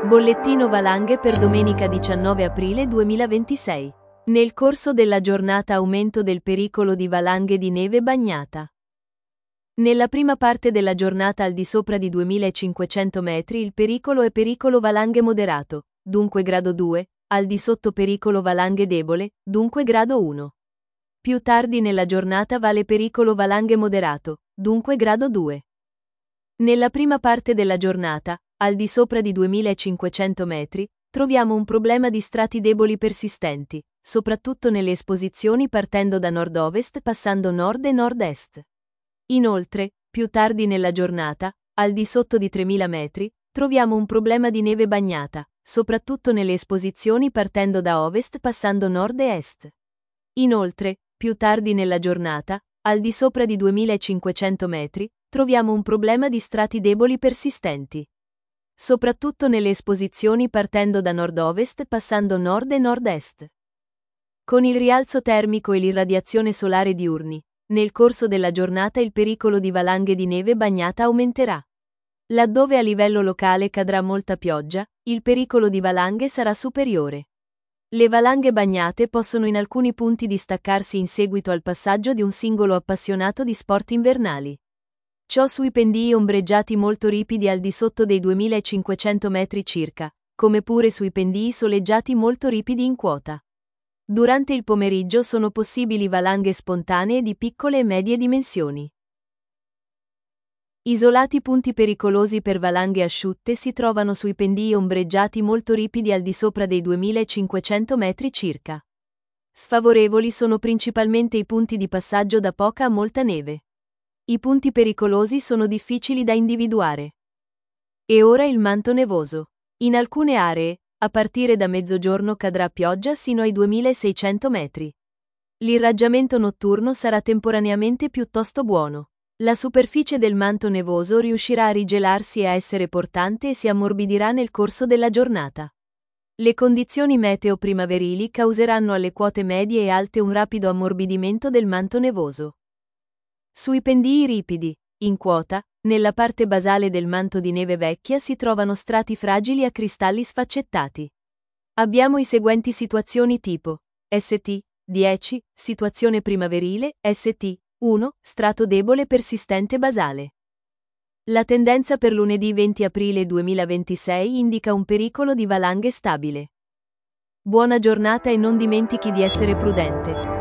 Bollettino valanghe per domenica 19 aprile 2026. Nel corso della giornata aumento del pericolo di valanghe di neve bagnata. Nella prima parte della giornata al di sopra di 2500 metri il pericolo è pericolo valanghe moderato, dunque grado 2, al di sotto pericolo valanghe debole, dunque grado 1. Più tardi nella giornata vale pericolo valanghe moderato, dunque grado 2. Nella prima parte della giornata, al di sopra di 2500 metri, troviamo un problema di strati deboli persistenti, soprattutto nelle esposizioni partendo da nord-ovest passando nord e nord-est. Inoltre, più tardi nella giornata, al di sotto di 3000 metri, troviamo un problema di neve bagnata, soprattutto nelle esposizioni partendo da ovest passando nord e est. Inoltre, più tardi nella giornata, al di sopra di 2500 metri, troviamo un problema di strati deboli persistenti, soprattutto nelle esposizioni partendo da nord-ovest passando nord e nord-est. Con il rialzo termico e l'irradiazione solare diurni, nel corso della giornata il pericolo di valanghe di neve bagnata aumenterà. Laddove a livello locale cadrà molta pioggia, il pericolo di valanghe sarà superiore. Le valanghe bagnate possono in alcuni punti distaccarsi in seguito al passaggio di un singolo appassionato di sport invernali. Ciò sui pendii ombreggiati molto ripidi al di sotto dei 2500 metri circa, come pure sui pendii soleggiati molto ripidi in quota. Durante il pomeriggio sono possibili valanghe spontanee di piccole e medie dimensioni. Isolati punti pericolosi per valanghe asciutte si trovano sui pendii ombreggiati molto ripidi al di sopra dei 2500 metri circa. Sfavorevoli sono principalmente i punti di passaggio da poca a molta neve. I punti pericolosi sono difficili da individuare. E ora il manto nevoso. In alcune aree, a partire da mezzogiorno cadrà pioggia sino ai 2600 metri. L'irraggiamento notturno sarà temporaneamente piuttosto buono. La superficie del manto nevoso riuscirà a rigelarsi e a essere portante e si ammorbidirà nel corso della giornata. Le condizioni meteo primaverili causeranno alle quote medie e alte un rapido ammorbidimento del manto nevoso. Sui pendii ripidi, in quota, nella parte basale del manto di neve vecchia si trovano strati fragili a cristalli sfaccettati. Abbiamo i seguenti situazioni tipo: St. 10, situazione primaverile, St. 1, strato debole persistente basale. La tendenza per lunedì 20 aprile 2026 indica un pericolo di valanghe stabile. Buona giornata e non dimentichi di essere prudente.